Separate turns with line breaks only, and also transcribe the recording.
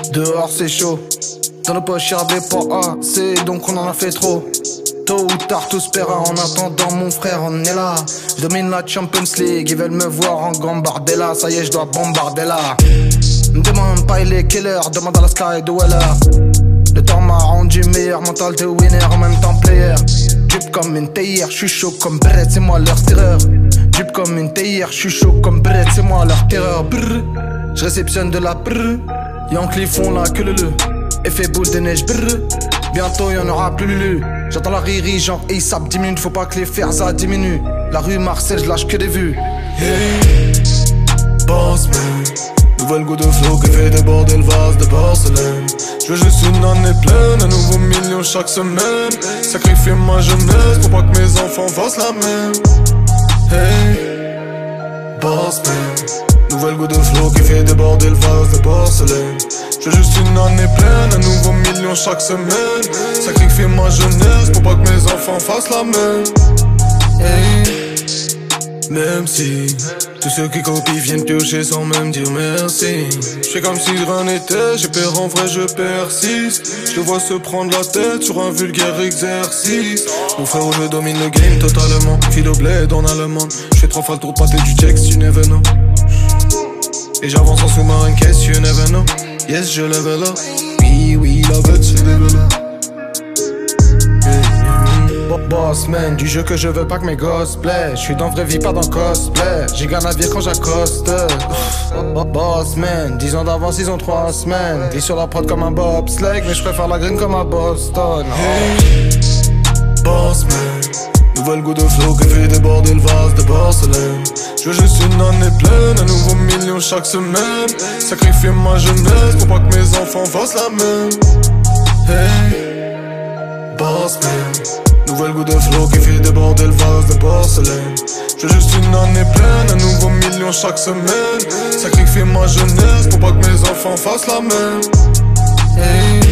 Dehors c'est chaud, dans nos poches y'a des pas assez, donc on en a fait trop. Tôt ou tard tout se paiera, en attendant mon frère on est là. Je domine la Champions League, ils veulent me voir en gambardella. Ça y est je dois bombarder là. Me demande pas il est quelle heure, demande à la Sky de Weller. Le temps m'a rendu meilleur, mental de winner en même temps player. Dupe comme une théière, j'suis chaud comme Brett, c'est moi leur terreur. Dupe comme une théière, j'suis chaud comme Brett, c'est moi leur terreur. Je réceptionne de la brr, Yankee font la queue le. Effet boule de neige brr, bientôt y'en aura plus lulu. J'entends la riri genre ASAP 10 minutes, faut pas que les fers ça diminue. La rue Marseille, j'lâche que des vues.
Hey, boss man, nouvelle go de flow qui fait déborder le vase de Barcelone. Je veux juste une année pleine, un nouveau million chaque semaine. Sacrifier ma jeunesse pour pas que mes enfants fassent la même. Hey, boss man, nouvelle go de flow qui fait déborder le vase de porcelaine. Je veux juste une année pleine, un nouveau million chaque semaine. Sacrifier ma jeunesse pour pas que mes enfants fassent la même. Hey, même si tous ceux qui copient viennent piocher sans même dire merci. J'fais comme si rien n'était, j'ai peur en vrai je persiste. Je le vois se prendre la tête sur un vulgaire exercice. Mon frérot je domine le game totalement. File au bled en allemand. J'fais 3 fois le tour de pâté du text, you never know. Et j'avance en sous-marin caisse, you never know. Yes je level up. Oui la bête c'est level up.
Boss man, du jeu que je veux pas que mes gosses play. J'suis dans vraie vie, pas dans cosplay. J'ai gagne à navire quand j'accoste. Boss man, 10 ans d'avance, ils ont 3 semaines. Glisse sur la prod comme un bobsleigh, mais j'préfère la green comme à Boston.
Hey, boss man, nouvelle go de flow qui fait déborder le vase de Barcelone. Je veux juste une année pleine, un nouveau million chaque semaine. Sacrifier ma jeunesse pour pas que mes enfants fassent la même. Hey, boss man, nouvelle go de flow qui fait déborder le vase de porcelaine. Je veux juste une année pleine, un nouveau million chaque semaine. Sacrifier ma jeunesse pour pas que mes enfants fassent la même. Hey.